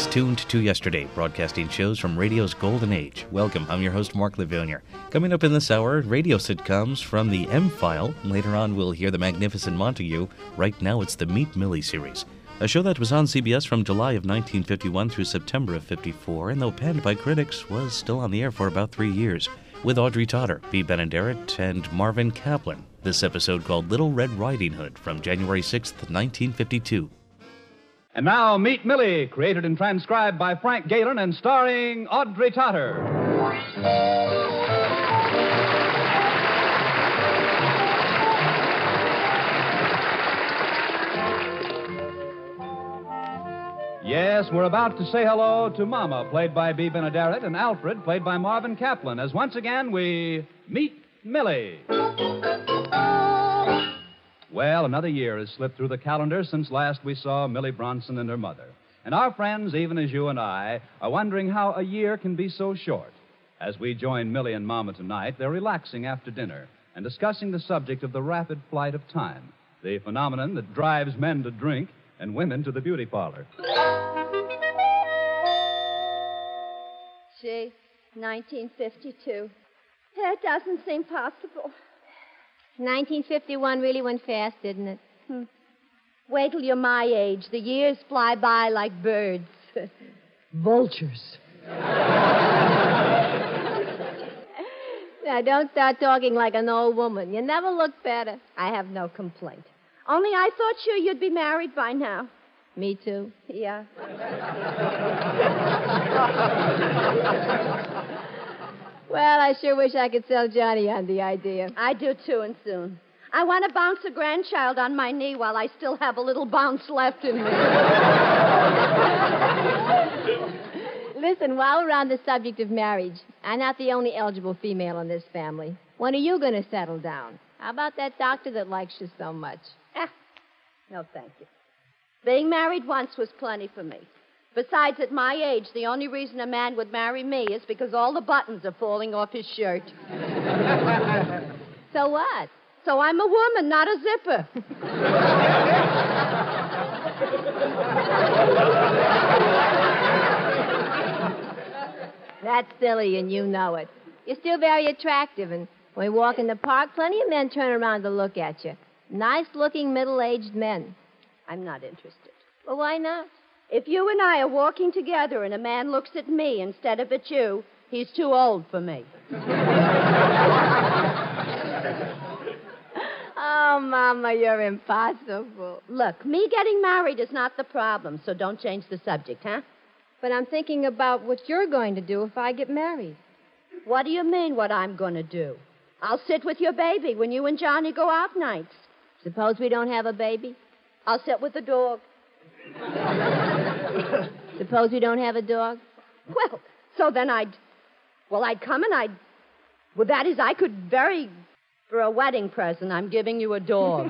It's Tuned to Yesterday, broadcasting shows from radio's golden age. Welcome, I'm your host, Mark Levonier. Coming up in this hour, radio sitcoms from the M-File. Later on, we'll hear The Magnificent Montague. Right now, it's the Meet Millie series, a show that was on CBS from July of 1951 through September of 54, and though panned by critics, was still on the air for about 3 years, with Audrey Totter, Bea Benaderet, and Marvin Kaplan. This episode called Little Red Riding Hood from January 6th, 1952. And now, Meet Millie, created and transcribed by Frank Galen and starring Audrey Totter. Yes, we're about to say hello to Mama, played by Bea Benaderet, and Alfred, played by Marvin Kaplan, as once again we meet Millie. Well, another year has slipped through the calendar since last we saw Millie Bronson and her mother. And our friends, even as you and I, are wondering how a year can be so short. As we join Millie and Mama tonight, they're relaxing after dinner and discussing the subject of the rapid flight of time, the phenomenon that drives men to drink and women to the beauty parlor. Gee, 1952. That doesn't seem possible. 1951 really went fast, didn't it? Wait till you're my age. The years fly by like birds. Vultures. Now, don't start talking like an old woman. You never looked better. I have no complaint. Only I thought sure you'd be married by now. Me too. Yeah. Well, I sure wish I could sell Johnny on the idea. I do, too, and soon. I want to bounce a grandchild on my knee while I still have a little bounce left in me. Listen, while we're on the subject of marriage, I'm not the only eligible female in this family. When are you going to settle down? How about that doctor that likes you so much? No, thank you. Being married once was plenty for me. Besides, at my age, the only reason a man would marry me is because all the buttons are falling off his shirt. So what? So I'm a woman, not a zipper. That's silly, and you know it. You're still very attractive, and when we walk in the park, plenty of men turn around to look at you. Nice-looking, middle-aged men. I'm not interested. Well, why not? If you and I are walking together and a man looks at me instead of at you, he's too old for me. Oh, Mama, you're impossible. Look, me getting married is not the problem, so don't change the subject, huh? But I'm thinking about what you're going to do if I get married. What do you mean, what I'm going to do? I'll sit with your baby when you and Johnny go out nights. Suppose we don't have a baby? I'll sit with the dog. Suppose we don't have a dog? Well, so then I'd come and well, that is, I could for a wedding present, I'm giving you a dog.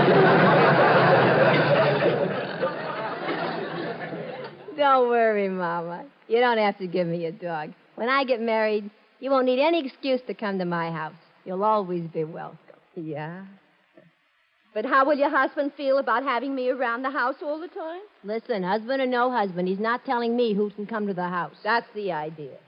Don't worry, Mama. You don't have to give me a dog. When I get married, you won't need any excuse to come to my house. You'll always be welcome. Yeah? But how will your husband feel about having me around the house all the time? Listen, husband or no husband, he's not telling me who can come to the house. That's the idea.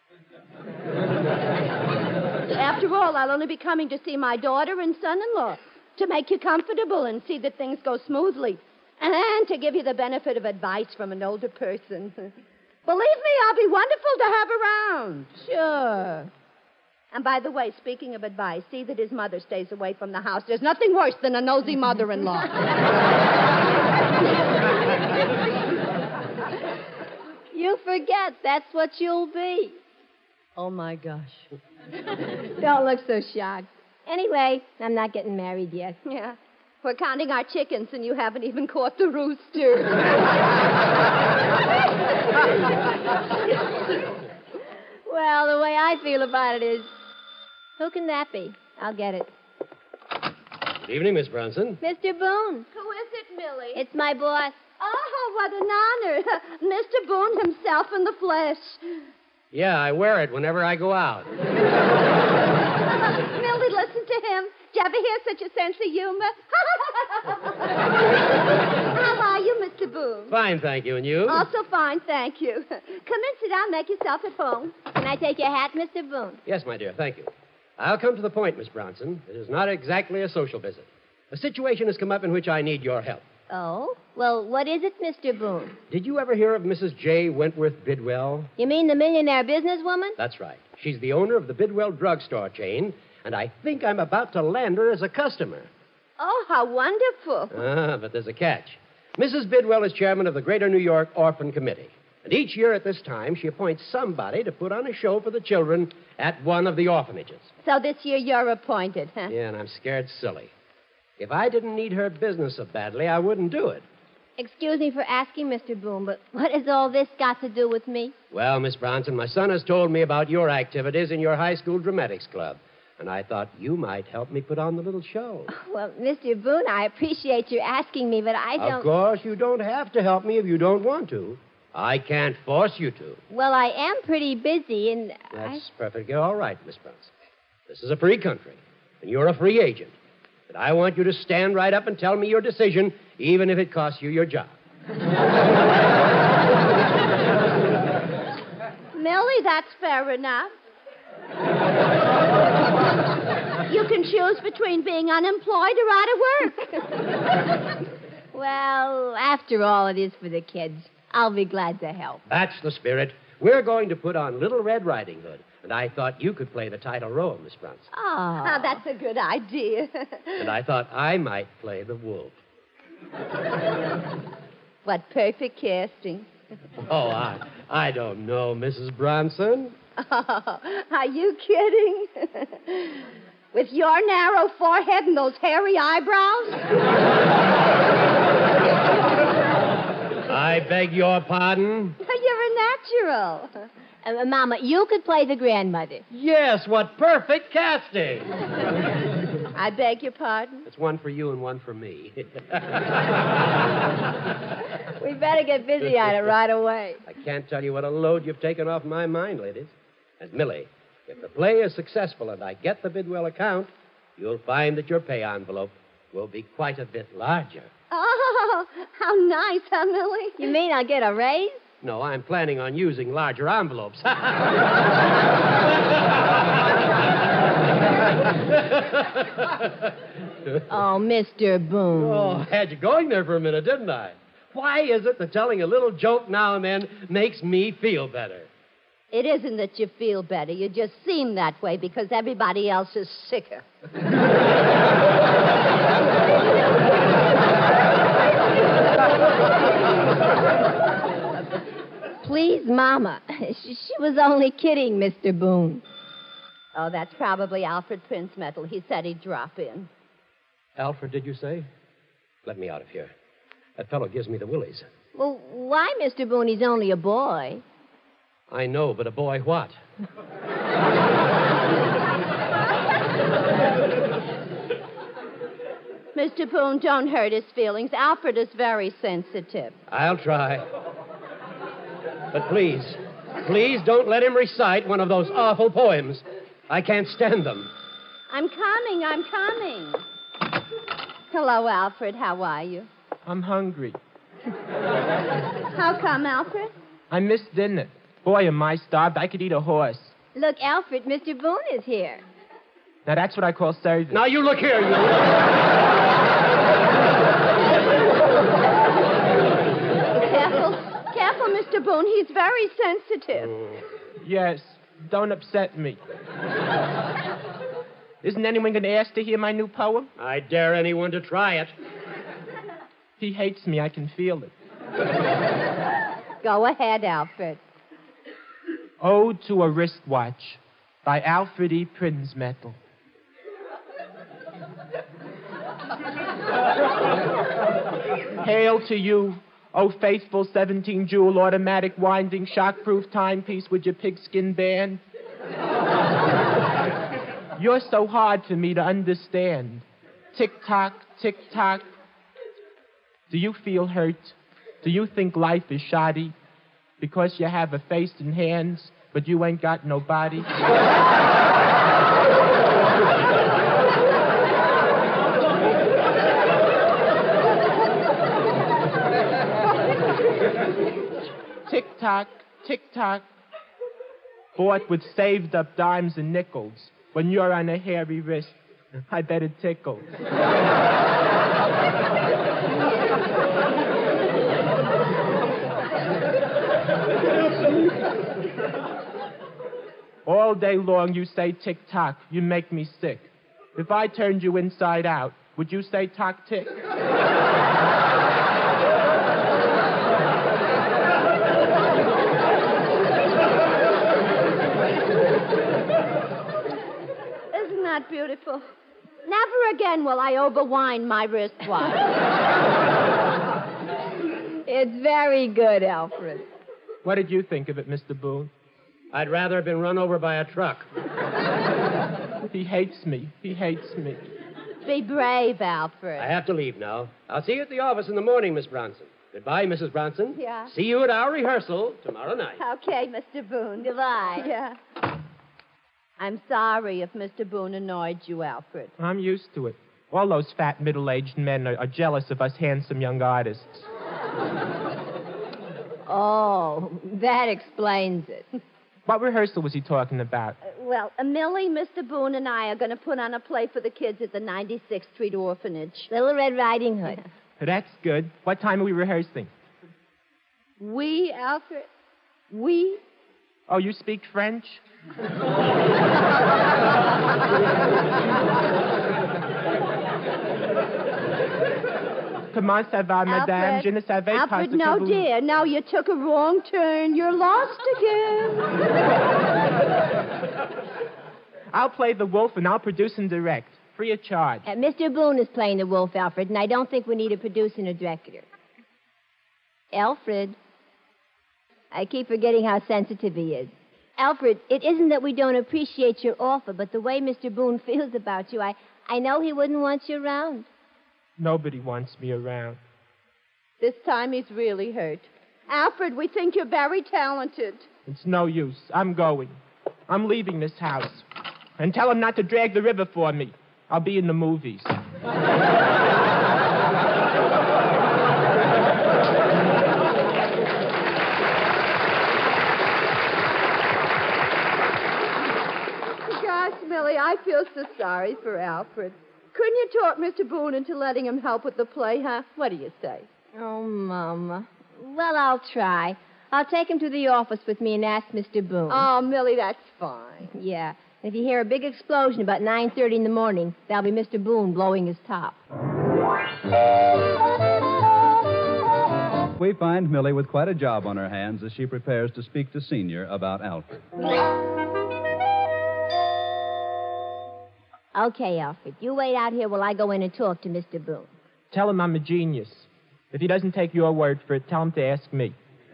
After all, I'll only be coming to see my daughter and son-in-law, to make you comfortable and see that things go smoothly, and to give you the benefit of advice from an older person. Believe me, I'll be wonderful to have around. Sure. And by the way, speaking of advice, see that his mother stays away from the house. There's nothing worse than a nosy mother-in-law. You forget, that's what you'll be. Oh, my gosh. Don't look so shocked. Anyway, I'm not getting married yet. Yeah. We're counting our chickens, and you haven't even caught the rooster. Well, the way I feel about it is, who can that be? I'll get it. Good evening, Miss Bronson. Mr. Boone. Who is it, Millie? It's my boss. Oh, what an honor. Mr. Boone himself in the flesh. Yeah, I wear it whenever I go out. Millie, listen to him. Did you ever hear such a sense of humor? How are you, Mr. Boone? Boone? Fine, thank you. And you? Also fine, thank you. Come in, sit down, make yourself at home. Can I take your hat, Mr. Boone? Yes, my dear, thank you. I'll come to the point, Miss Bronson. It is not exactly a social visit. A situation has come up in which I need your help. Oh? Well, what is it, Mr. Boone? Did you ever hear of Mrs. J. Wentworth Bidwell? You mean the millionaire businesswoman? That's right. She's the owner of the Bidwell drugstore chain, and I think I'm about to land her as a customer. Oh, how wonderful. But there's a catch. Mrs. Bidwell is chairman of the Greater New York Orphan Committee. And each year at this time, she appoints somebody to put on a show for the children at one of the orphanages. So this year you're appointed, huh? Yeah, and I'm scared silly. If I didn't need her business so badly, I wouldn't do it. Excuse me for asking, Mr. Boone, but what has all this got to do with me? Well, Miss Bronson, my son has told me about your activities in your high school dramatics club. And I thought you might help me put on the little show. Well, Mr. Boone, I appreciate you asking me, but I don't... Of course, you don't have to help me if you don't want to. I can't force you to. Well, I am pretty busy, and That's perfectly all right, Miss Bronson. This is a free country, and you're a free agent. But I want you to stand right up and tell me your decision, even if it costs you your job. Millie, that's fair enough. You can choose between being unemployed or out of work. Well, after all, it is for the kids. I'll be glad to help. That's the spirit. We're going to put on Little Red Riding Hood, and I thought you could play the title role, Miss Bronson. Oh, that's a good idea. And I thought I might play the wolf. What perfect casting. Oh, I don't know, Mrs. Bronson. Oh, are you kidding? With your narrow forehead and those hairy eyebrows? I beg your pardon? You're a natural. Mama, you could play the grandmother. Yes, what perfect casting. I beg your pardon? It's one for you and one for me. We better get busy on it right away. I can't tell you what a load you've taken off my mind, ladies. And Millie, if the play is successful and I get the Bidwell account, you'll find that your pay envelope will be quite a bit larger. Oh, how nice, huh, Millie? You mean I'll get a raise? No, I'm planning on using larger envelopes. Oh, Mr. Boone. Oh, I had you going there for a minute, didn't I? Why is it that telling a little joke now and then makes me feel better? It isn't that you feel better. You just seem that way because everybody else is sicker. Please, Mama. She was only kidding, Mr. Boone. Oh, that's probably Alfred Princemetal. He said he'd drop in. Alfred, did you say? Let me out of here. That fellow gives me the willies. Well, why, Mr. Boone? He's only a boy. I know, but a boy what? Mr. Boone, don't hurt his feelings. Alfred is very sensitive. I'll try. But please don't let him recite one of those awful poems. I can't stand them. I'm coming. Hello, Alfred. How are you? I'm hungry. How come, Alfred? I missed dinner. Boy, am I starved. I could eat a horse. Look, Alfred, Mr. Boone is here. Now, that's what I call service. Now, you look here, you. Careful, Mr. Boone. He's very sensitive. Yes, don't upset me. Isn't anyone going to ask to hear my new poem? I dare anyone to try it. He hates me. I can feel it. Go ahead, Alfred. Ode to a Wristwatch by Alfred E. Princemetal. Hail to you, O faithful 17-jewel automatic winding shockproof timepiece with your pigskin band. You're so hard for me to understand. Tick-tock, tick-tock. Do you feel hurt? Do you think life is shoddy? Because you have a face and hands, but you ain't got no body? tick-tock, tick-tock. Bought with saved-up dimes and nickels. When you're on a hairy wrist, I bet it tickles. All day long you say tick-tock. You make me sick. If I turned you inside out, would you say tock-tick? Isn't that beautiful? Never again will I overwind my wristwatch. It's very good, Alfred. What did you think of it, Mr. Boone? I'd rather have been run over by a truck. He hates me. He hates me. Be brave, Alfred. I have to leave now. I'll see you at the office in the morning, Miss Bronson. Goodbye, Mrs. Bronson. Yeah. See you at our rehearsal tomorrow night. Okay, Mr. Boone. Goodbye. Yeah. I'm sorry if Mr. Boone annoyed you, Alfred. I'm used to it. All those fat, middle-aged men are jealous of us handsome young artists. Oh, that explains it. What rehearsal was he talking about? Well, Millie, Mr. Boone, and I are going to put on a play for the kids at the 96th Street Orphanage. Little Red Riding Hood. That's good. What time are we rehearsing? We, Alfred? We? Oh, you speak French? Comment ça va, madame? Je ne savais pas Alfred, ce que no, vous... dear. Now you took a wrong turn. You're lost again. I'll play the wolf and I'll produce and direct. Free of charge. Mr. Boone is playing the wolf, Alfred, and I don't think we need a producer and a director. Alfred. I keep forgetting how sensitive he is. Alfred, it isn't that we don't appreciate your offer, but the way Mr. Boone feels about you, I know he wouldn't want you around. Nobody wants me around. This time he's really hurt. Alfred, we think you're very talented. It's no use. I'm going. I'm leaving this house. And tell him not to drag the river for me. I'll be in the movies. Gosh, Millie, I feel so sorry for Alfred. Couldn't you talk Mr. Boone into letting him help with the play, huh? What do you say? Oh, Mama. Well, I'll try. I'll take him to the office with me and ask Mr. Boone. Oh, Millie, that's fine. Yeah. If you hear a big explosion about 9:30 in the morning, that'll be Mr. Boone blowing his top. We find Millie with quite a job on her hands as she prepares to speak to Senior about Alfred. Okay, Alfred. You wait out here while I go in and talk to Mr. Boone. Tell him I'm a genius. If he doesn't take your word for it, tell him to ask me.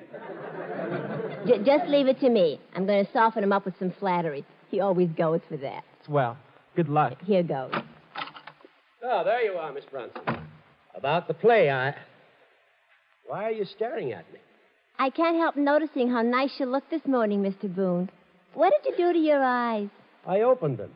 Just leave it to me. I'm going to soften him up with some flattery. He always goes for that. Swell. Good luck. Here goes. Oh, there you are, Miss Bronson. About the play, Why are you staring at me? I can't help noticing how nice you look this morning, Mr. Boone. What did you do to your eyes? I opened them.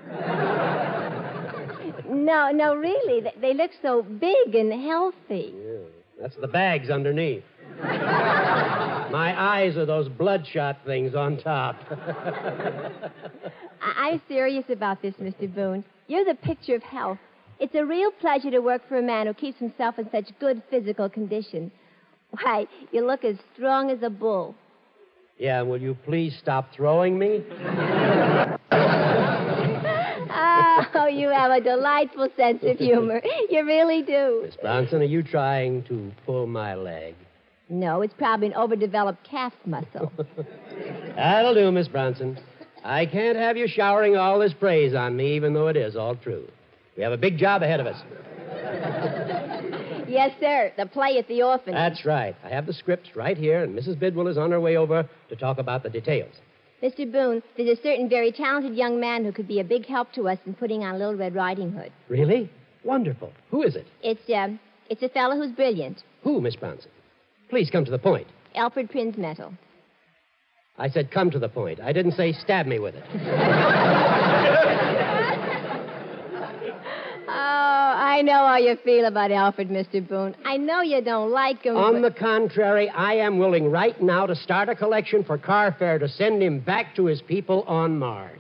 No, really. They look so big and healthy. Yeah, that's the bags underneath. My eyes are those bloodshot things on top. I'm serious about this, Mr. Boone. You're the picture of health. It's a real pleasure to work for a man who keeps himself in such good physical condition. Why, you look as strong as a bull. Yeah, will you please stop throwing me? Oh, you have a delightful sense of humor. You really do. Miss Bronson, are you trying to pull my leg? No, it's probably an overdeveloped calf muscle. That'll do, Miss Bronson. I can't have you showering all this praise on me, even though it is all true. We have a big job ahead of us. Yes, sir. The play at the orphanage. That's right. I have the scripts right here, and Mrs. Bidwell is on her way over to talk about the details. Mr. Boone, there's a certain very talented young man who could be a big help to us in putting on Little Red Riding Hood. Really? Wonderful. Who is it? It's a fellow who's brilliant. Who, Miss Bronson? Please come to the point. Alfred Prinzmetal. I said come to the point. I didn't say stab me with it. Oh, I know how you feel about Alfred, Mr. Boone. I know you don't like him. On the contrary, I am willing right now to start a collection for car fare to send him back to his people on Mars.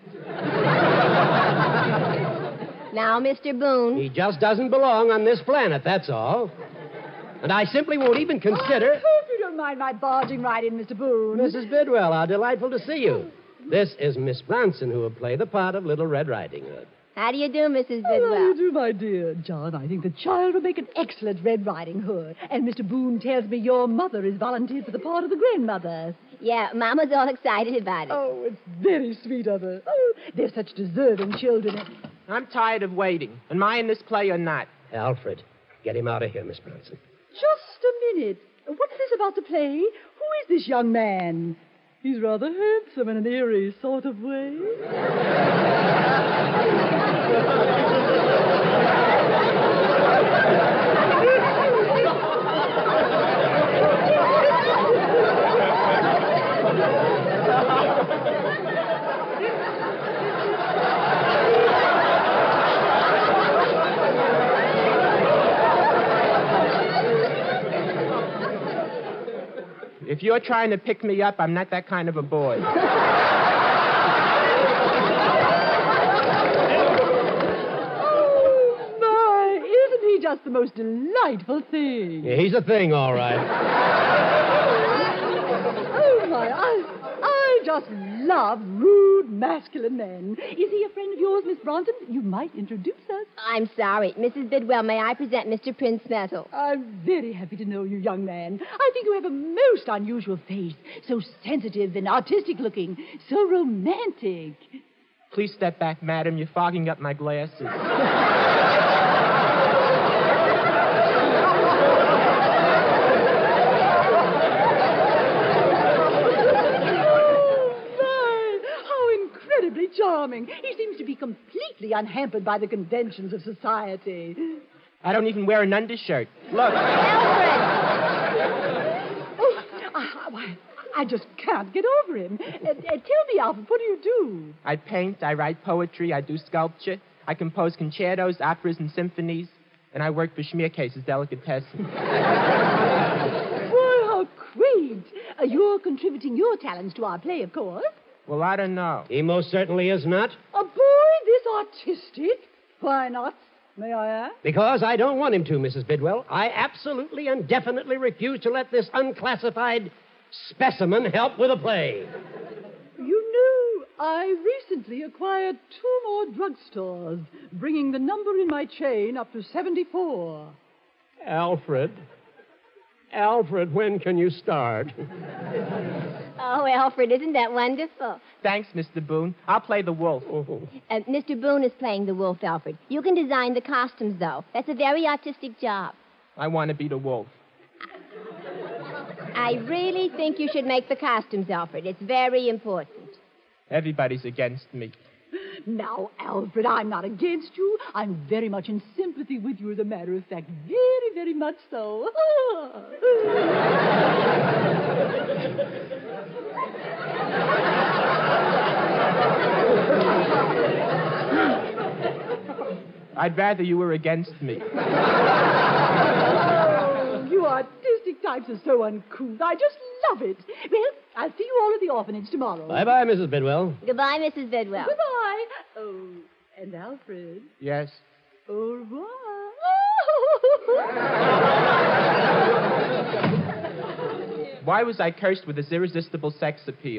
Now, Mr. Boone. He just doesn't belong on this planet, that's all. And I simply won't even consider... I hope you don't mind my barging right in, Mr. Boone. Mrs. Bidwell, how delightful to see you. This is Miss Bronson, who will play the part of Little Red Riding Hood. How do you do, Mrs. How do Bidwell? you do, my dear? John, I think the child will make an excellent Red Riding Hood. And Mr. Boone tells me your mother is volunteered for the part of the grandmother. Yeah, Mama's all excited about it. Oh, it's very sweet of her. Oh, they're such deserving children. I'm tired of waiting. Am I in this play or not? Alfred, get him out of here, Miss Bronson. Just a minute. What's this about the play? Who is this young man? He's rather handsome in an eerie sort of way. If you're trying to pick me up, I'm not that kind of a boy. Oh, my. Isn't he just the most delightful thing? Yeah, he's a thing, all right. Oh, my. I just love rude, masculine men. Is he a friend of yours, Miss Bronson? You might introduce us. I'm sorry. Mrs. Bidwell, may I present Mr. Prince Metal? I'm very happy to know you, young man. I think you have a most unusual face. So sensitive and artistic looking. So romantic. Please step back, madam. You're fogging up my glasses. Charming. He seems to be completely unhampered by the conventions of society. I don't even wear an undershirt. Look. Alfred! I just can't get over him. Tell me, Alfred, what do you do? I paint, I write poetry, I do sculpture, I compose concertos, operas, and symphonies, and I work for Schmiercase's Delicatessen. Boy, how quaint. You're contributing your talents to our play, of course. Well, I don't know. He most certainly is not. A boy this artistic? Why not, may I ask? Because I don't want him to, Mrs. Bidwell. I absolutely and definitely refuse to let this unclassified specimen help with a play. You know, I recently acquired 2 more drugstores, bringing the number in my chain up to 74. Alfred, when can you start? Oh, Alfred, isn't that wonderful? Thanks, Mr. Boone. I'll play the wolf. Mr. Boone is playing the wolf, Alfred. You can design the costumes, though. That's a very artistic job. I want to be the wolf. I really think you should make the costumes, Alfred. It's very important. Everybody's against me. Now, Alfred, I'm not against you. I'm very much in sympathy with you, as a matter of fact. Very, very much so. I'd rather you were against me. Oh, you artistic types are so uncouth. I just love it. Well, I'll see you all at the orphanage tomorrow. Bye-bye, Mrs. Bidwell. Goodbye, Mrs. Bidwell. Goodbye. Oh, and Alfred. Yes. Au revoir. Why was I cursed with this irresistible sex appeal?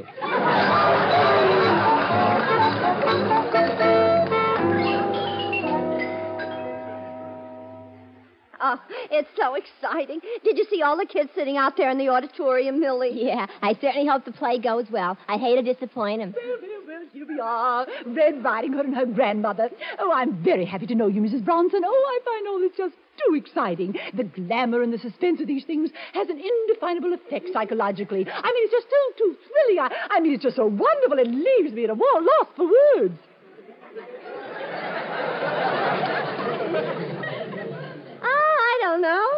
Oh, it's so exciting. Did you see all the kids sitting out there in the auditorium, Millie? Yeah, I certainly hope the play goes well. I hate to disappoint him. Well, here we are. Red Riding Hood and her grandmother. Oh, I'm very happy to know you, Mrs. Bronson. Oh, I find all this just too exciting. The glamour and the suspense of these things has an indefinable effect psychologically. I mean, it's just too thrilling. I mean, it's just so wonderful. It leaves me at a loss for words. I don't know.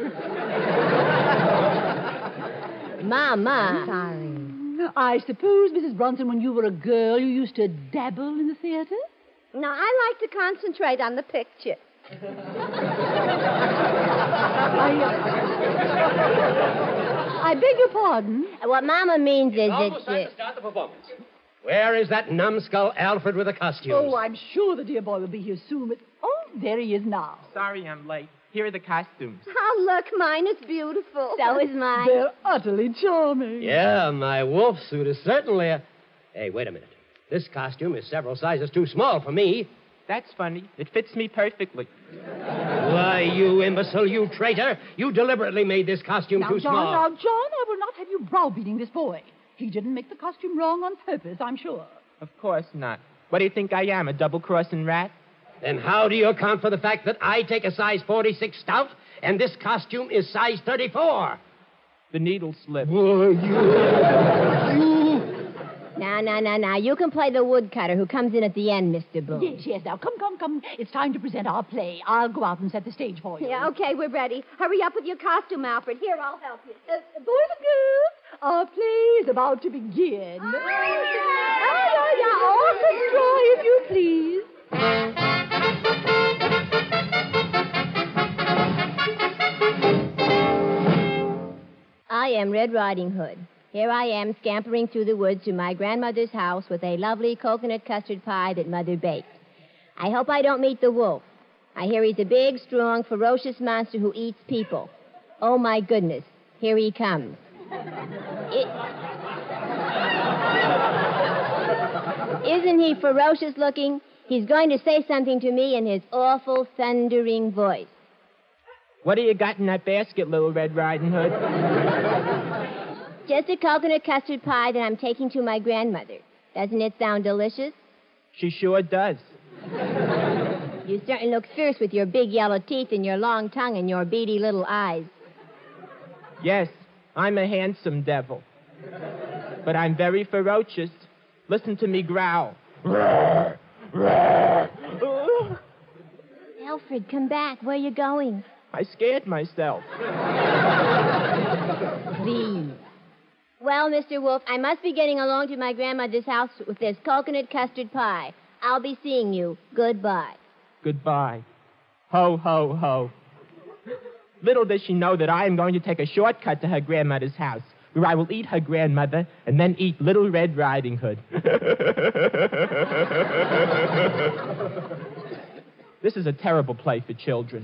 Mama. I'm sorry. I suppose, Mrs. Bronson, when you were a girl, you used to dabble in the theater? No, I like to concentrate on the picture. I beg your pardon. What Mama means is Almost time to start the performance. Where is that numbskull Alfred with the costumes? Oh, I'm sure the dear boy will be here soon, but... Oh, there he is now. Sorry I'm late. Here are the costumes. Oh, look, mine is beautiful. So is mine. They're utterly charming. Yeah, my wolf suit is certainly a... Hey, wait a minute. This costume is several sizes too small for me. That's funny. It fits me perfectly. Why, you imbecile, you traitor. You deliberately made this costume too small. Now, John, I will not have you browbeating this boy. He didn't make the costume wrong on purpose, I'm sure. Of course not. What do you think I am, a double-crossing rat? Then how do you account for the fact that I take a size 46 stout and this costume is size 34? The needle slipped. Now. You can play the woodcutter who comes in at the end, Mr. Boone. Yes. Now, come. It's time to present our play. I'll go out and set the stage for you. Yeah, okay, we're ready. Hurry up with your costume, Alfred. Here, I'll help you. Boys and girls, our play is about to begin. Orchestra, if you please. I am Red Riding Hood. Here I am scampering through the woods to my grandmother's house with a lovely coconut custard pie that Mother baked. I hope I don't meet the wolf. I hear he's a big, strong, ferocious monster who eats people. Oh, my goodness. Here he comes. Isn't he ferocious looking? He's going to say something to me in his awful, thundering voice. What do you got in that basket, Little Red Riding Hood? Just a coconut custard pie that I'm taking to my grandmother. Doesn't it sound delicious? She sure does. You certainly look fierce with your big yellow teeth and your long tongue and your beady little eyes. Yes, I'm a handsome devil. But I'm very ferocious. Listen to me growl. Alfred, come back. Where are you going? I scared myself. Please. Well, Mr. Wolf, I must be getting along to my grandmother's house with this coconut custard pie. I'll be seeing you. Goodbye. Goodbye. Ho, ho, ho. Little does she know that I am going to take a shortcut to her grandmother's house, where I will eat her grandmother and then eat Little Red Riding Hood. This is a terrible play for children.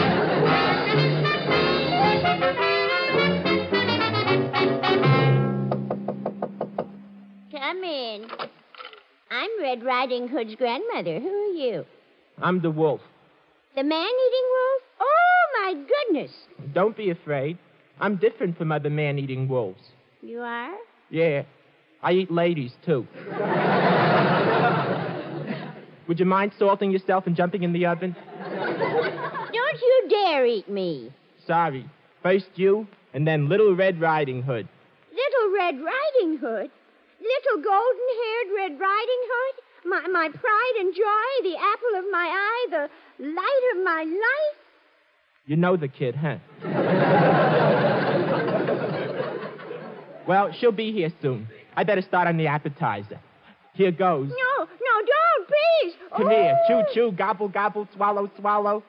Come in. I'm Red Riding Hood's grandmother. Who are you? I'm the wolf. The man-eating wolf? Oh, my goodness. Don't be afraid. I'm different from other man-eating wolves. You are? Yeah. I eat ladies, too. Would you mind salting yourself and jumping in the oven? Don't you dare eat me. Sorry. First you, and then Little Red Riding Hood. Little Red Riding Hood? Little golden-haired Red Riding Hood? My pride and joy, the apple of my eye, the light of my life? You know the kid, huh? Well, she'll be here soon. I better start on the appetizer. Here goes. No, don't, please. Come here. Chew, chew, gobble, gobble, swallow, swallow.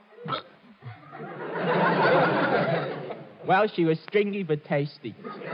Well, she was stringy but tasty.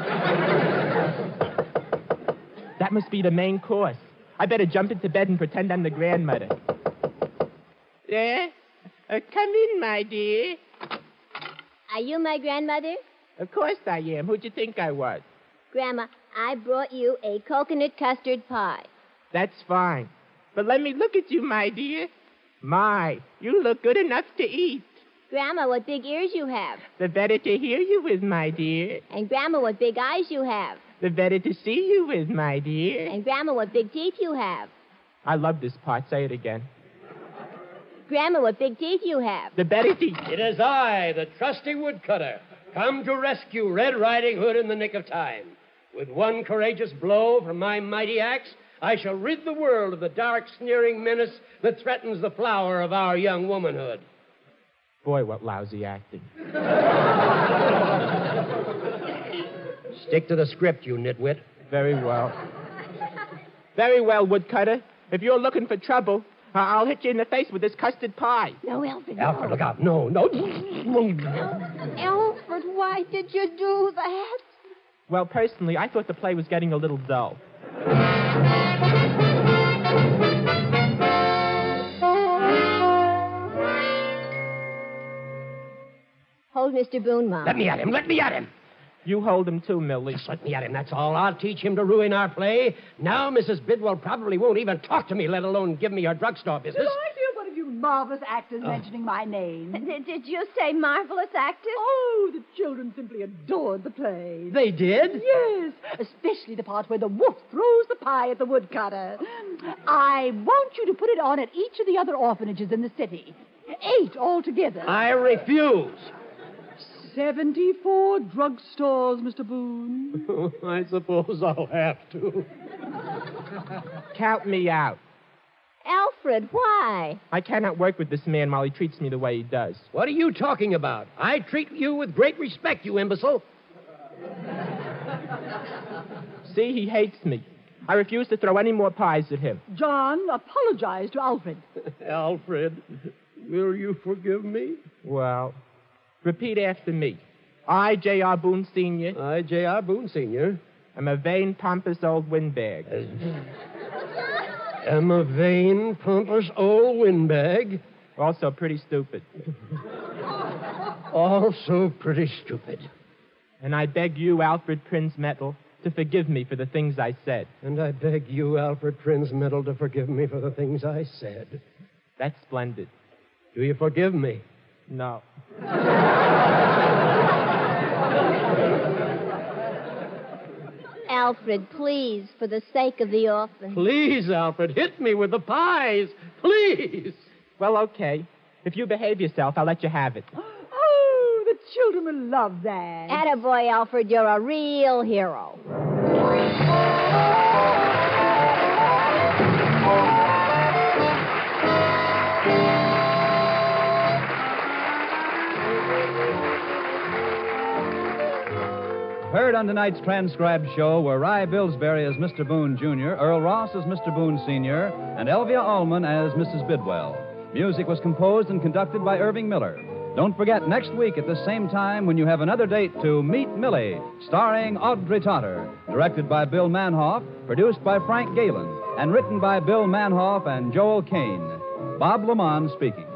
That must be the main course. I better jump into bed and pretend I'm the grandmother. There? Come in, my dear. Are you my grandmother? Of course I am. Who'd you think I was? Grandma, I brought you a coconut custard pie. That's fine. But let me look at you, my dear. My, you look good enough to eat. Grandma, what big ears you have. The better to hear you with, my dear. And Grandma, what big eyes you have. The better to see you with, my dear. And Grandma, what big teeth you have. I love this part. Say it again. Grandma, what big teeth you have. The better teeth. It is I, the trusty woodcutter, come to rescue Red Riding Hood in the nick of time. With one courageous blow from my mighty axe, I shall rid the world of the dark, sneering menace that threatens the flower of our young womanhood. Boy, what lousy acting. Stick to the script, you nitwit. Very well. Very well, woodcutter. If you're looking for trouble, I'll hit you in the face with this custard pie. No, Alfred, Alfred, no. look out. No. Alfred, why did you do that? Well, personally, I thought the play was getting a little dull. Hold Mr. Boone, Mom. Let me at him. You hold him too, Millie. Just let me at him, that's all. I'll teach him to ruin our play. Now Mrs. Bidwell probably won't even talk to me, let alone give me her drugstore business. Did I hear one of you marvelous actors mentioning my name? Did you say marvelous actors? Oh, the children simply adored the play. They did? Yes, especially the part where the wolf throws the pie at the woodcutter. I want you to put it on at each of the other orphanages in the city. 8 altogether. I refuse. 74 drugstores, Mr. Boone. I suppose I'll have to. Count me out. Alfred, why? I cannot work with this man while he treats me the way he does. What are you talking about? I treat you with great respect, you imbecile. See, he hates me. I refuse to throw any more pies at him. John, apologize to Alfred. Alfred, will you forgive me? Well, repeat after me. I, J.R. Boone Sr., I, J.R. Boone Sr., am a vain, pompous old windbag. am a vain, pompous old windbag. Also pretty stupid. Also pretty stupid. And I beg you, Alfred Prince-Metal, to forgive me for the things I said. And I beg you, Alfred Prince-Metal, to forgive me for the things I said. That's splendid. Do you forgive me? No. Alfred, please, for the sake of the orphans. Please, Alfred, hit me with the pies. Please. Well, okay. If you behave yourself, I'll let you have it. Oh, the children will love that. Attaboy, Alfred, you're a real hero. Heard on tonight's transcribed show were Rye Billsbury as Mr. Boone Jr., Earl Ross as Mr. Boone Sr., and Elvia Allman as Mrs. Bidwell. Music was composed and conducted by Irving Miller. Don't forget, next week at the same time when you have another date to Meet Millie, starring Audrey Totter, directed by Bill Manhoff, produced by Frank Galen, and written by Bill Manhoff and Joel Kane. Bob Lamont speaking.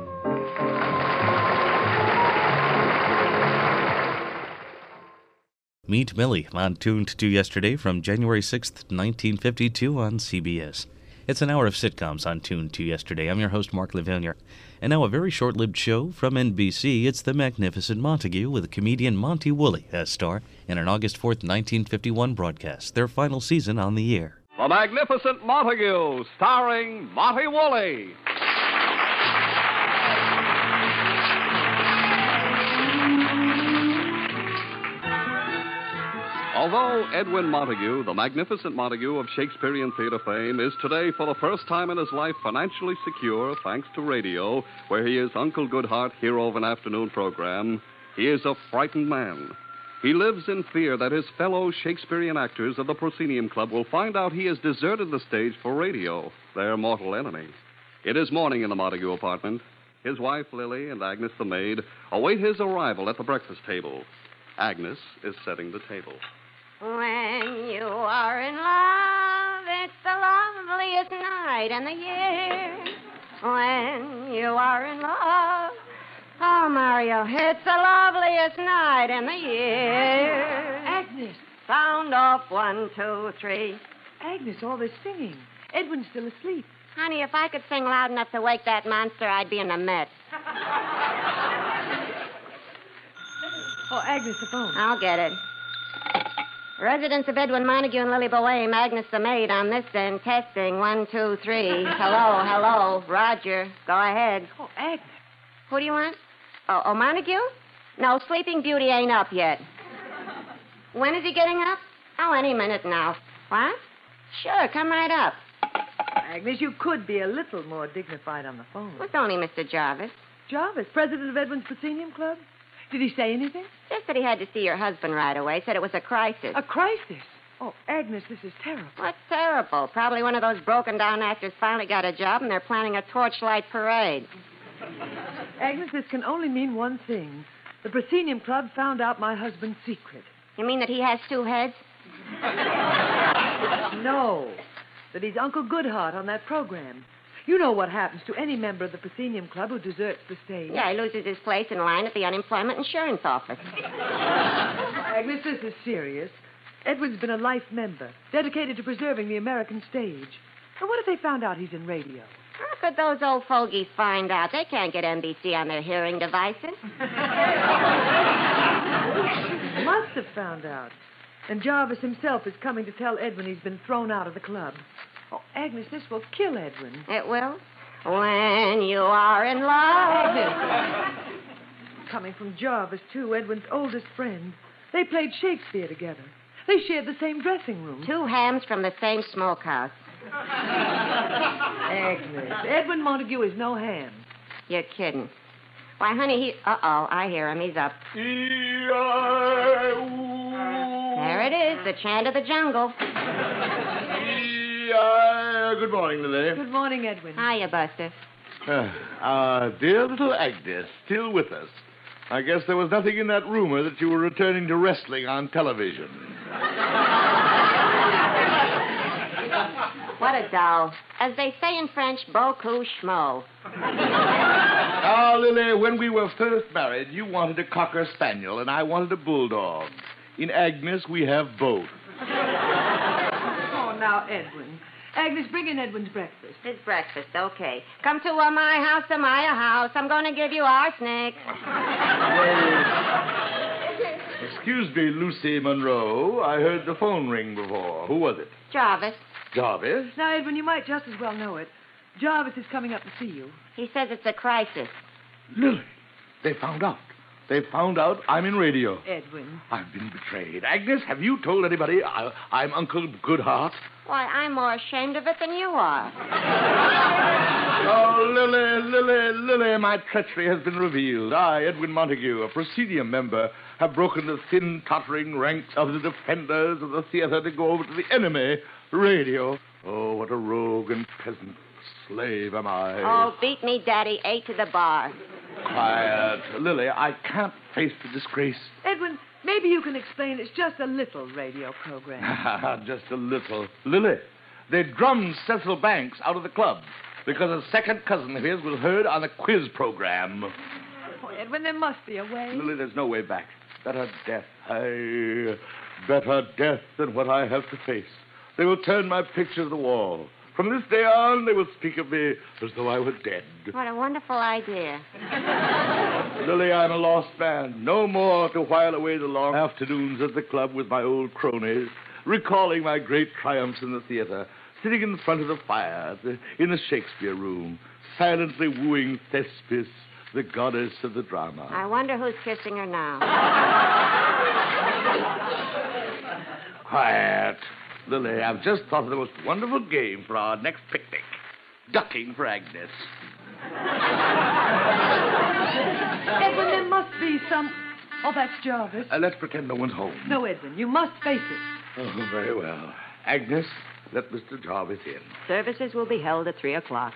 Meet Millie, on Tuned to Yesterday from January 6th, 1952 on CBS. It's an hour of sitcoms on Tuned to Yesterday. I'm your host, Mark Lavillier. And now a very short-lived show from NBC. It's The Magnificent Montague with comedian Monty Woolley as star in an August 4th, 1951 broadcast, their final season on the air. The Magnificent Montague, starring Monty Woolley. Although Edwin Montague, the magnificent Montague of Shakespearean theater fame, is today for the first time in his life financially secure thanks to radio, where he is Uncle Goodhart, hero of an afternoon program, he is a frightened man. He lives in fear that his fellow Shakespearean actors of the Proscenium Club will find out he has deserted the stage for radio, their mortal enemy. It is morning in the Montague apartment. His wife, Lily, and Agnes, the maid, await his arrival at the breakfast table. Agnes is setting the table. When you are in love, it's the loveliest night in the year. When you are in love, oh, Mario, it's the loveliest night in the year. Agnes. Sound off 1, 2, 3. Agnes, all this singing. Edwin's still asleep. Honey, if I could sing loud enough to wake that monster, I'd be in the Mets. Oh, Agnes, the phone. I'll get it. Residence of Edwin Montague and Lily Boehm, Agnes the maid on this end. Testing, 1, 2, 3. Hello. Roger, go ahead. Oh, Agnes. Who do you want? Oh, Montague? No, Sleeping Beauty ain't up yet. When is he getting up? Oh, any minute now. What? Sure, come right up. Agnes, you could be a little more dignified on the phone. It's only Mr. Jarvis. Jarvis, president of Edwin's Proscenium Club? Did he say anything? Just that he had to see your husband right away. Said it was a crisis. A crisis? Oh, Agnes, this is terrible. What's terrible? Probably one of those broken-down actors finally got a job, and they're planning a torchlight parade. Agnes, this can only mean one thing. The Proscenium Club found out my husband's secret. You mean that he has two heads? No, that he's Uncle Goodhart on that program. You know what happens to any member of the Proscenium Club who deserts the stage. Yeah, he loses his place in line at the unemployment insurance office. Agnes, this is serious. Edwin's been a life member, dedicated to preserving the American stage. And what if they found out he's in radio? How could those old fogies find out? They can't get NBC on their hearing devices. Must have found out. And Jarvis himself is coming to tell Edwin he's been thrown out of the club. Oh, Agnes, this will kill Edwin. It will? When you are in love. Agnes. Coming from Jarvis, too, Edwin's oldest friend. They played Shakespeare together. They shared the same dressing room. Two hams from the same smokehouse. Agnes, Edwin Montague is no ham. You're kidding. Why, honey, he... Uh-oh, I hear him. He's up. There it is, the chant of the jungle. Good morning, Lily. Good morning, Edwin. Hiya, Buster. Our dear little Agnes, still with us. I guess there was nothing in that rumor that you were returning to wrestling on television. What a doll. As they say in French, beaucoup schmo. Ah, Lily, when we were first married, you wanted a Cocker Spaniel, and I wanted a Bulldog. In Agnes, we have both. Oh, now, Edwin. Agnes, bring in Edwin's breakfast. His breakfast, okay. Come to my house, to my house. I'm going to give you arsenic. Excuse me, Lucy Monroe. I heard the phone ring before. Who was it? Jarvis. Jarvis? Now, Edwin, you might just as well know it. Jarvis is coming up to see you. He says it's a crisis. Lily, they found out. They found out I'm in radio. Edwin. I've been betrayed. Agnes, have you told anybody I'm Uncle Goodhart? Why, I'm more ashamed of it than you are. Oh, Lily, my treachery has been revealed. I, Edwin Montague, a Proscenium member, have broken the thin, tottering ranks of the defenders of the theater to go over to the enemy, radio. Oh, what a rogue and peasant slave am I. Oh, beat me, Daddy. 8 to the bar. Quiet. Lily, I can't face the disgrace. Edwin, maybe you can explain it's just a little radio program. Just a little. Lily, they drummed Cecil Banks out of the club because a second cousin of his was heard on the quiz program. Oh, Edwin, there must be a way. Lily, there's no way back. Better death. Better death than what I have to face. They will turn my picture to the wall. From this day on, they will speak of me as though I were dead. What a wonderful idea. Lily, I'm a lost man. No more to while away the long afternoons at the club with my old cronies, recalling my great triumphs in the theater, sitting in front of the fire in the Shakespeare room, silently wooing Thespis, the goddess of the drama. I wonder who's kissing her now. Quiet. Lily, I've just thought of the most wonderful game for our next picnic. Ducking for Agnes. Edwin, there must be some... Oh, that's Jarvis. Let's pretend no one's home. No, Edwin, you must face it. Oh, very well. Agnes, let Mr. Jarvis in. Services will be held at 3 o'clock.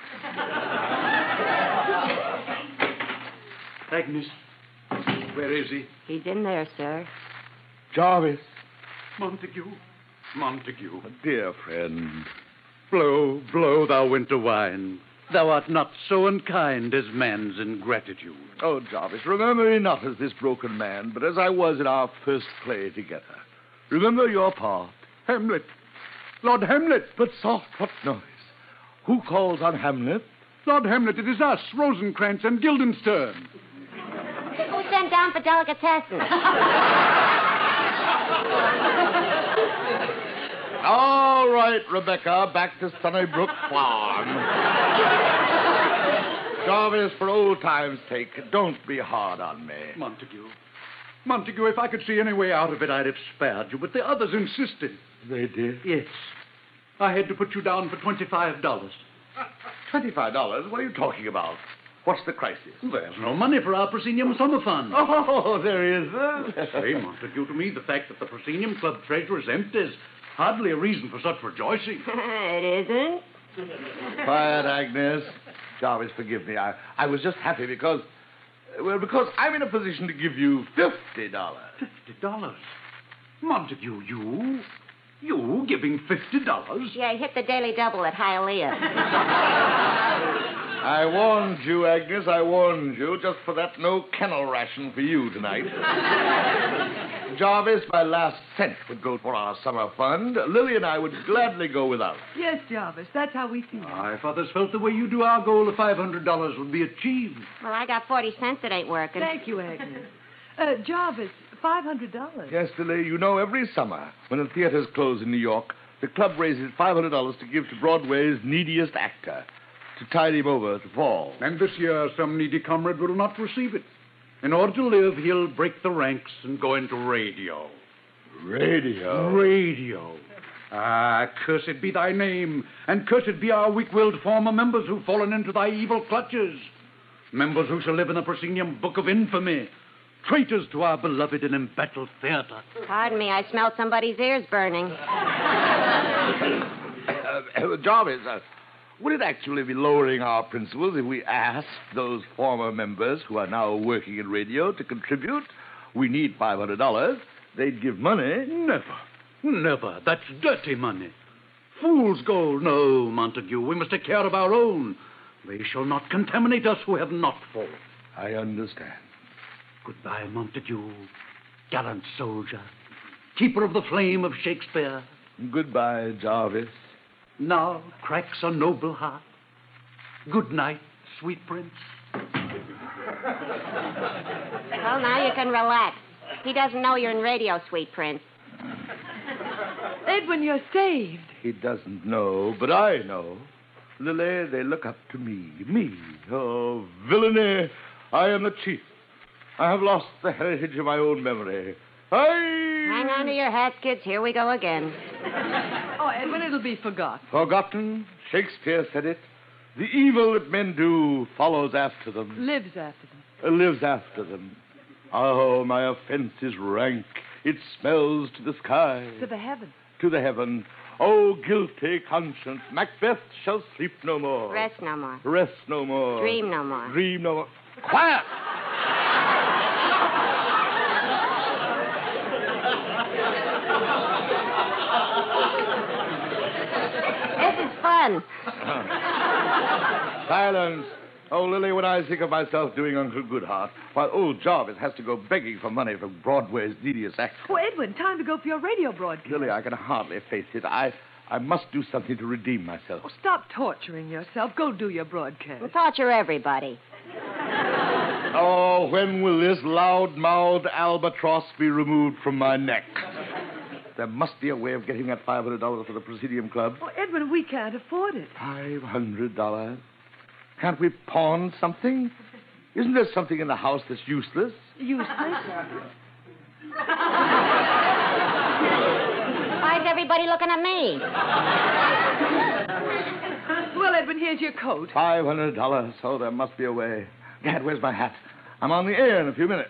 Agnes, where is he? He's in there, sir. Jarvis. Montague. Montague. Dear friend. Blow, blow, thou winter wine. Thou art not so unkind as man's ingratitude. Oh, Jarvis, remember me not as this broken man, but as I was in our first play together. Remember your part. Hamlet. Lord Hamlet. But soft, what noise? Who calls on Hamlet? Lord Hamlet, it is us, Rosencrantz and Guildenstern. Who sent down for delicatessen? All right, Rebecca, back to Sunnybrook Farm. Jarvis, for old time's sake, don't be hard on me. Montague, if I could see any way out of it, I'd have spared you, but the others insisted. They did? Yes. I had to put you down for $25. $25? What are you talking about? What's the crisis? There's no money for our Proscenium Summer Fund. Oh, there is. Say, Montague, to me, the fact that the Proscenium Club treasurer is empty is Hardly a reason for such rejoicing. It isn't. Quiet, Agnes. Jarvis, forgive me. I was just happy because I'm in a position to give you $50. $50? Montague, you giving $50? Yeah, hit the Daily Double at Hialeah. I warned you, Agnes. I warned you. Just for that, no kennel ration for you tonight. Jarvis, my last cent would go for our summer fund. Lily and I would gladly go without. Yes, Jarvis, that's how we feel. If others felt the way you do, our goal of $500 would be achieved. Well, I got 40 cents that ain't working. Thank you, Agnes. Jarvis, $500. Yes, Lily, you know every summer when the theaters close in New York, the club raises $500 to give to Broadway's neediest actor, to tide him over the fall. And this year, some needy comrade will not receive it. In order to live, he'll break the ranks and go into radio. Radio? Radio. Cursed be thy name, and cursed be our weak-willed former members who've fallen into thy evil clutches. Members who shall live in the proscenium book of infamy. Traitors to our beloved and embattled theater. Pardon me, I smelled somebody's ears burning. Jarvis, would it actually be lowering our principles if we asked those former members who are now working in radio to contribute? We need $500. They'd give money. Never. That's dirty money. Fool's gold. No, Montague. We must take care of our own. They shall not contaminate us who have not fought. I understand. Goodbye, Montague. Gallant soldier. Keeper of the flame of Shakespeare. Goodbye, Jarvis. Now cracks a noble heart. Good night, sweet prince. Well, now you can relax. He doesn't know you're in radio, sweet prince. Edwin, you're saved. He doesn't know, but I know. Lily, they look up to me. Me. Oh, villainy. I am the chief. I have lost the heritage of my own memory. Hang on to your hats, kids. Here we go again. Oh, Edwin, it'll be forgotten. Forgotten? Shakespeare said it. The evil that men do follows after them. Lives after them. Lives after them. Oh, my offense is rank. It smells to the sky. To the heaven. To the heaven. Oh, guilty conscience, Macbeth shall sleep no more. Rest no more. Rest no more. Dream no more. Dream no more. Quiet! This is fun. Silence. Oh, Lily, when I think of myself doing Uncle Goodhart, while old Jarvis has to go begging for money from Broadway's neediest actor. Oh, Edwin, time to go for your radio broadcast. Lily, I can hardly face it. I must do something to redeem myself. Oh, stop torturing yourself. Go do your broadcast. We'll torture everybody. Oh, when will this loud-mouthed albatross be removed from my neck? There must be a way of getting that $500 for the Presidium Club. Oh, Edwin, we can't afford it. $500? Can't we pawn something? Isn't there something in the house that's useless? Useless? Why is everybody looking at me? Well, Edwin, here's your coat. $500. Oh, there must be a way. Gad, where's my hat? I'm on the air in a few minutes.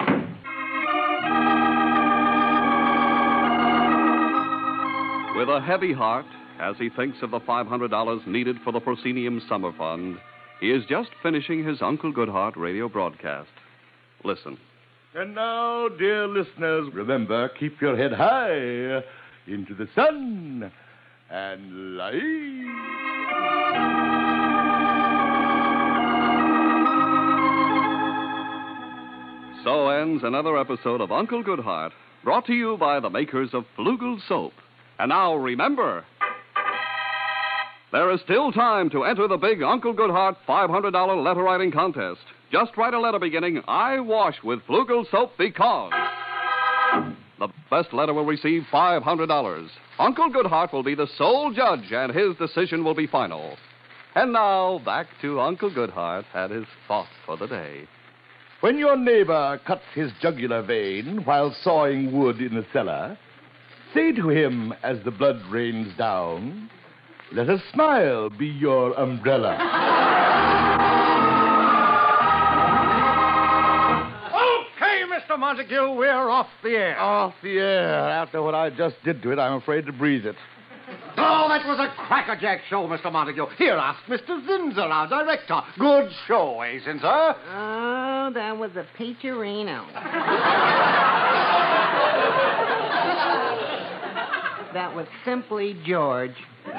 With a heavy heart, as he thinks of the $500 needed for the Proscenium Summer Fund, he is just finishing his Uncle Goodhart radio broadcast. Listen. And now, dear listeners, remember, keep your head high into the sun and light. So ends another episode of Uncle Goodhart, brought to you by the makers of Flugel Soap. And now, remember, there is still time to enter the big Uncle Goodhart $500 letter writing contest. Just write a letter beginning, I wash with Flugel Soap because. The best letter will receive $500. Uncle Goodhart will be the sole judge, and his decision will be final. And now, back to Uncle Goodhart and his thought for the day. When your neighbor cuts his jugular vein while sawing wood in the cellar, say to him as the blood rains down, let a smile be your umbrella. Okay, Mr. Montague, we're off the air. Off the air. After what I just did to it, I'm afraid to breathe it. Oh, that was a crackerjack show, Mr. Montague. Here, ask Mr. Zinzer, our director. Good show, eh, Zinzer? Oh, that was a peacherino. That was simply George.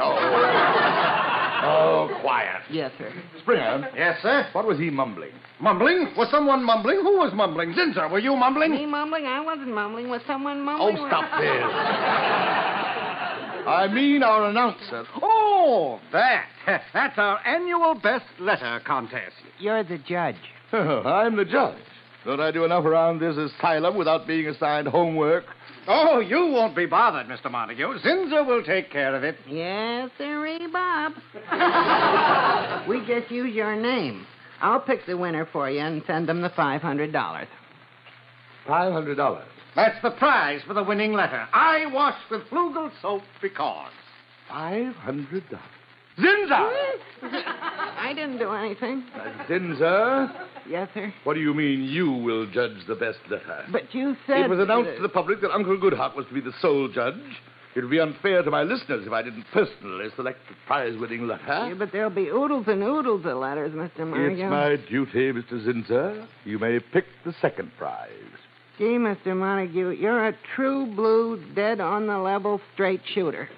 Oh, quiet. Yes, sir. Springer. Yes, sir? What was he mumbling? Mumbling? Was someone mumbling? Who was mumbling? Zinzer, were you mumbling? Me mumbling? I wasn't mumbling. Was someone mumbling? Oh, stop this. I mean our announcer. Oh, that. That's our annual best letter contest. You're the judge. I'm the judge. Don't I do enough around this asylum without being assigned homework? Oh, you won't be bothered, Mr. Montague. Zinzer will take care of it. Yes, sirree, Bob. We just use your name. I'll pick the winner for you and send them the $500. $500. That's the prize for the winning letter. I wash with Flugel soap because. $500. Zinzer! I didn't do anything. Zinzer? Yes, sir. What do you mean you will judge the best letter? But you said... It was announced to the public that Uncle Goodhart was to be the sole judge. It would be unfair to my listeners if I didn't personally select the prize-winning letter. Yeah, but there'll be oodles and oodles of letters, Mr. Montague. It's my duty, Mr. Zinzer. You may pick the second prize. Gee, Mr. Montague, you're a true blue, dead-on-the-level straight shooter.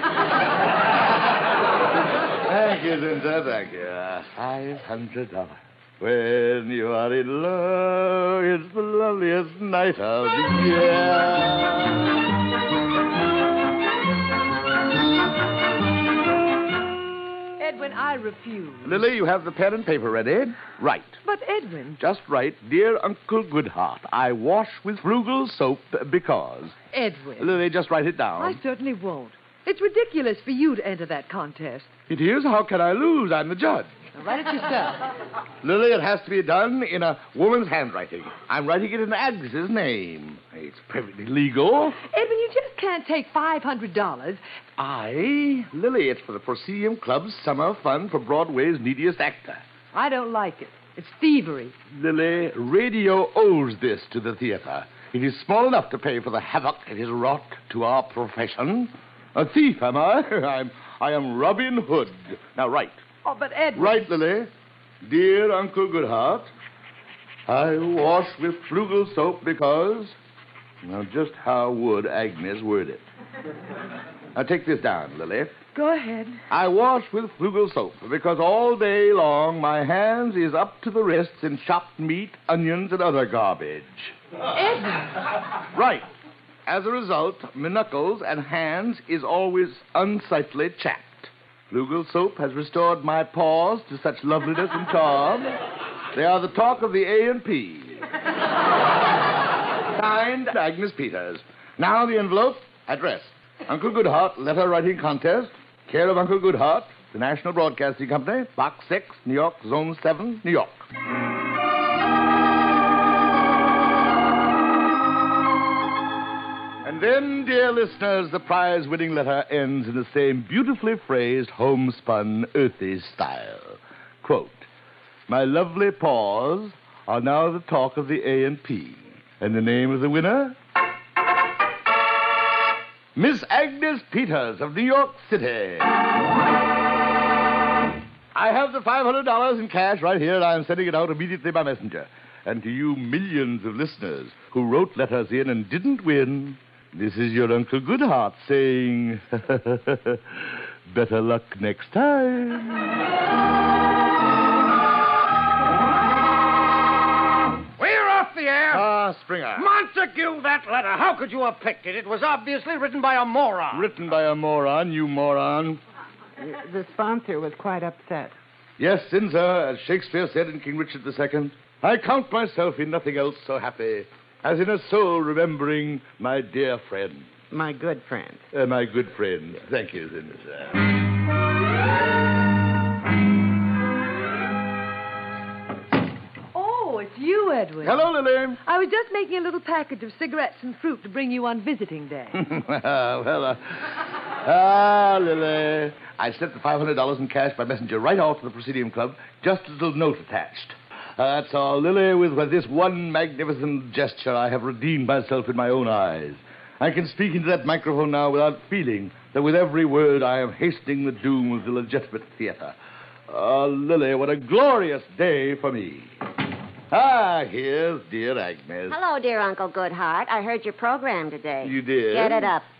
Thank you, Zinzer, thank you. $500. When you are in love, it's the loveliest night of the year. Edwin, I refuse. Lily, you have the pen and paper ready? Right. But, Edwin... Just write, Dear Uncle Goodhart, I wash with Flugel soap because... Edwin... Lily, just write it down. I certainly won't. It's ridiculous for you to enter that contest. It is? How can I lose? I'm the judge. Now, write it yourself. Lily, it has to be done in a woman's handwriting. I'm writing it in Agnes's name. It's perfectly legal. Edwin, you just can't take $500. Lily, it's for the Proscenium Club's summer fun for Broadway's neediest actor. I don't like it. It's thievery. Lily, radio owes this to the theater. It is small enough to pay for the havoc it has wrought to our profession. A thief, am I? I am Robin Hood. Now, write. Oh, but Edwin... Right, Lily. Dear Uncle Goodhart, I wash with Flugel soap because... Now, just how would Agnes word it? Now, take this down, Lily. Go ahead. I wash with Flugel soap because all day long my hands is up to the wrists in chopped meat, onions, and other garbage. Edwin! Right. As a result, my knuckles and hands is always unsightly chapped. Flugel soap has restored my paws to such loveliness and charm. They are the talk of the A&P. Signed, Agnes Peters. Now the envelope, address. Uncle Goodhart, letter writing contest. Care of Uncle Goodhart, the National Broadcasting Company, Box 6, New York, Zone 7, New York. And then, dear listeners, the prize-winning letter ends in the same beautifully phrased, homespun, earthy style. Quote, my lovely paws are now the talk of the A&P. And the name of the winner? Miss Agnes Peters of New York City. I have the $500 in cash right here, and I'm sending it out immediately by messenger. And to you millions of listeners who wrote letters in and didn't win... This is your Uncle Goodhart saying, better luck next time. We're off the air. Springer. Montague, that letter. How could you have picked it? It was obviously written by a moron. Written by a moron, you moron. The sponsor was quite upset. Yes, Zinzer, as Shakespeare said in King Richard II, I count myself in nothing else so happy as in a soul remembering my dear friend. My good friend. My good friend. Thank you, Zinzer. Oh, it's you, Edwin. Hello, Lily. I was just making a little package of cigarettes and fruit to bring you on visiting day. Lily. I sent the $500 in cash by messenger right off to the Proscenium Club, just a little note attached. That's all, Lily. With this one magnificent gesture, I have redeemed myself in my own eyes. I can speak into that microphone now without feeling that with every word I am hastening the doom of the legitimate theater. Lily, what a glorious day for me. Here's dear Agnes. Hello, dear Uncle Goodhart. I heard your program today. You did? Get it up.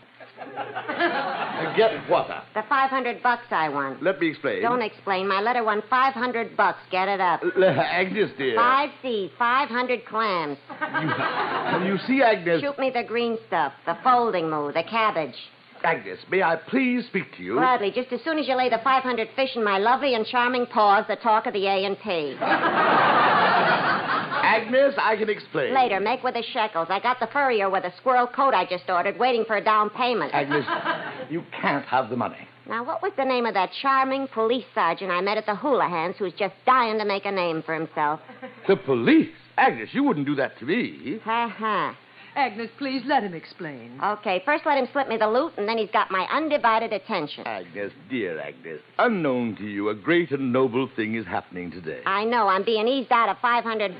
Get what up? The $500 I won. Let me explain. Don't explain. My letter won $500. Get it up. Agnes, dear. 5 C's, 500 clams. You see, Agnes... Shoot me the green stuff, the folding moo, the cabbage. Agnes, may I please speak to you? Gladly, just as soon as you lay the 500 fish in my lovely and charming paws, the talk of the A&P. Agnes, I can explain. Later, make with the shekels. I got the furrier with a squirrel coat I just ordered, waiting for a down payment. Agnes, you can't have the money. Now, what was the name of that charming police sergeant I met at the Houlihan's who's just dying to make a name for himself? The police? Agnes, you wouldn't do that to me. Ha-ha. Agnes, please let him explain. Okay, first let him slip me the loot, and then he's got my undivided attention. Agnes, dear Agnes, unknown to you, a great and noble thing is happening today. I know. I'm being eased out of $500.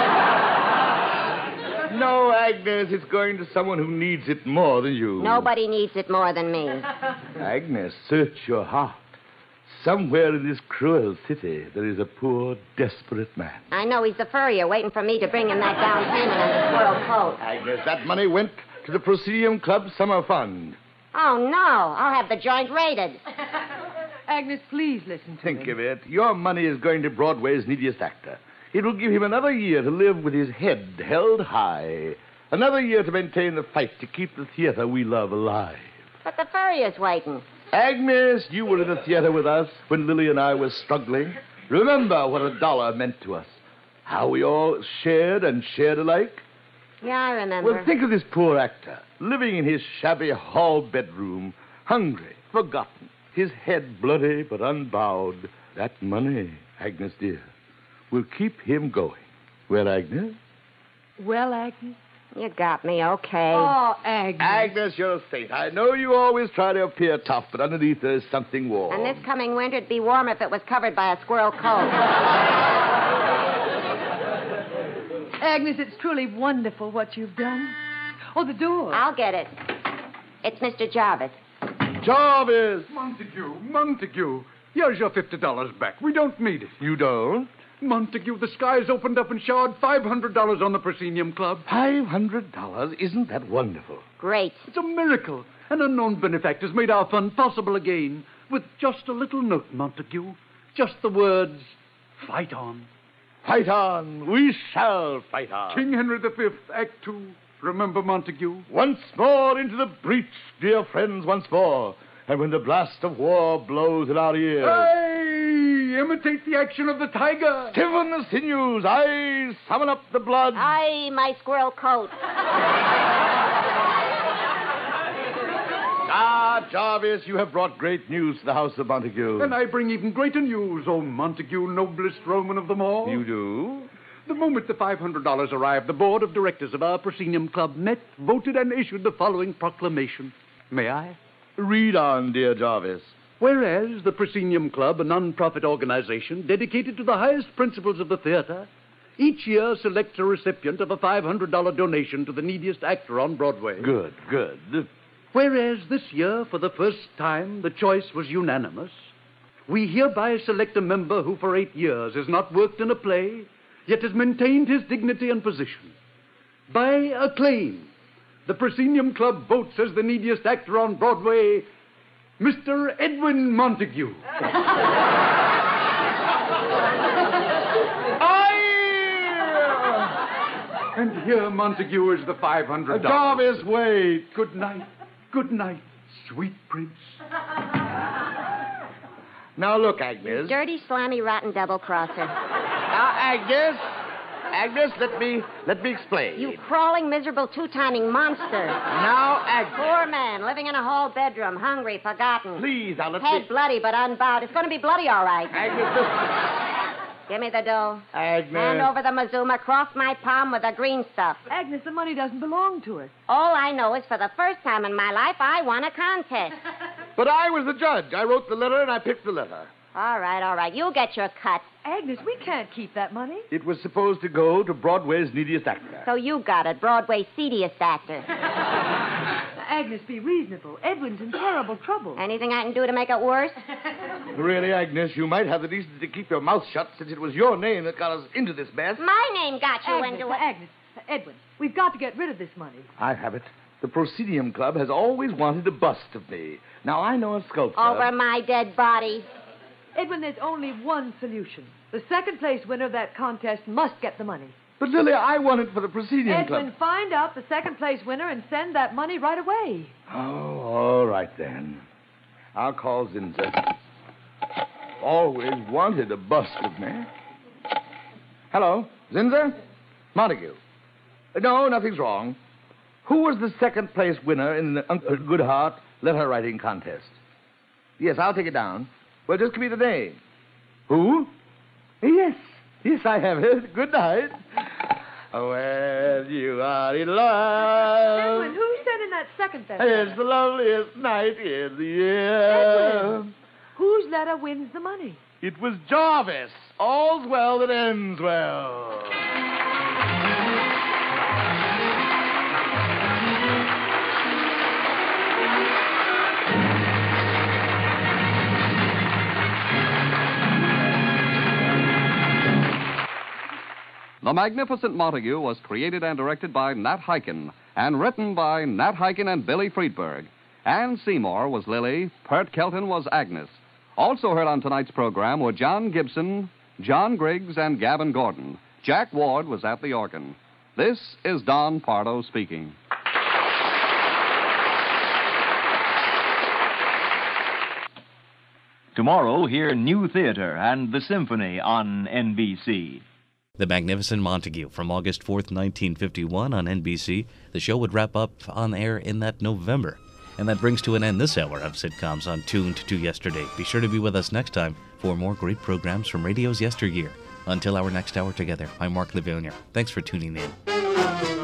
No, Agnes, it's going to someone who needs it more than you. Nobody needs it more than me. Agnes, search your heart. Somewhere in this cruel city, there is a poor, desperate man. I know. He's the furrier waiting for me to bring him that down payment on the squirrel coat. Agnes, that money went to the Proscenium Club Summer Fund. Oh, no. I'll have the joint raided. Agnes, please listen to Think of it. Your money is going to Broadway's neediest actor. It will give him another year to live with his head held high. Another year to maintain the fight to keep the theater we love alive. But the furrier's waiting. Agnes, you were in the theater with us when Lily and I were struggling. Remember what $1 meant to us. How we all shared alike. Yeah, I remember. Well, think of this poor actor, living in his shabby hall bedroom, hungry, forgotten, his head bloody but unbowed. That money, Agnes dear, will keep him going. Well, Agnes? Well, Agnes? You got me, okay. Oh, Agnes. Agnes, you're a saint. I know you always try to appear tough, but underneath there's something warm. And this coming winter, it'd be warm if it was covered by a squirrel coat. Agnes, it's truly wonderful what you've done. Oh, the door. I'll get it. It's Mr. Jarvis. Jarvis! Montague. Here's your $50 back. We don't need it. You don't? Montague, the skies opened up and showered $500 on the Proscenium Club. $500? Isn't that wonderful? Great. It's a miracle. An unknown benefactor's made our fund possible again with just a little note, Montague. Just the words, fight on. Fight on. We shall fight on. King Henry V, Act 2. Remember, Montague? Once more into the breach, dear friends, once more. And when the blast of war blows in our ears... Aye! Imitate the action of the tiger. Stiffen the sinews. Aye! Summon up the blood. Aye, my squirrel coat. Jarvis, you have brought great news to the house of Montague. And I bring even greater news, O Montague, noblest Roman of them all. You do? The moment the $500 arrived, the board of directors of our Proscenium Club met, voted, and issued the following proclamation. May I? Read on, dear Jarvis. Whereas the Proscenium Club, a non-profit organization dedicated to the highest principles of the theater, each year selects a recipient of a $500 donation to the neediest actor on Broadway. Good. Whereas this year, for the first time, the choice was unanimous, we hereby select a member who for 8 years has not worked in a play, yet has maintained his dignity and position. By acclaim, the Proscenium Club votes as the neediest actor on Broadway, Mr. Edwin Montague. And here, Montague, is the $500. Jarvis, wait. Good night, sweet prince. Now look, Agnes. Dirty, slimy, rotten double-crosser. Agnes, let me explain. You crawling, miserable, two-timing monster. Now, Agnes. Poor man, living in a hall bedroom, hungry, forgotten. Please, now let me... Head bloody but unbowed. It's going to be bloody, all right. Agnes, Give me the dough. Agnes. Hand over the Mazuma, cross my palm with the green stuff. Agnes, the money doesn't belong to us. All I know is for the first time in my life, I won a contest. But I was the judge. I wrote the letter and I picked the letter. All right. You'll get your cut. Agnes, we can't keep that money. It was supposed to go to Broadway's neediest actor. So you got it, Broadway's seediest actor. Agnes, be reasonable. Edwin's in terrible trouble. Anything I can do to make it worse? Really, Agnes, you might have the decency to keep your mouth shut, since it was your name that got us into this mess. My name got you Agnes, into it. Agnes, Edwin, we've got to get rid of this money. I have it. The Proscenium Club has always wanted a bust of me. Now, I know a sculptor. Over my dead body. Edwin, there's only one solution. The second-place winner of that contest must get the money. But, Lily, I want it for the Proscenium Club. Edwin, find out the second-place winner and send that money right away. Oh, all right, then. I'll call Zinza. Always wanted a bust of me. Hello, Zinza? Montague. No, nothing's wrong. Who was the second-place winner in the Uncle Goodhart letter writing contest? Yes, I'll take it down. Well, just give me the name. Who? Yes, I have it. Good night. When you are in love. Edwin, who sent in that second letter? It's the loveliest night in the year. Edwin, whose letter wins the money? It was Jarvis. All's well that ends well. The Magnificent Montague was created and directed by Nat Hiken and written by Nat Hiken and Billy Friedberg. Ann Seymour was Lily. Pert Kelton was Agnes. Also heard on tonight's program were John Gibson, John Griggs, and Gavin Gordon. Jack Ward was at the organ. This is Don Pardo speaking. Tomorrow, hear New Theater and the Symphony on NBC. The Magnificent Montague from August 4th, 1951 on NBC. The show would wrap up on air in that November. And that brings to an end this hour of sitcoms on Tuned to Yesterday. Be sure to be with us next time for more great programs from radio's yesteryear. Until our next hour together, I'm Mark Lavillier. Thanks for tuning in.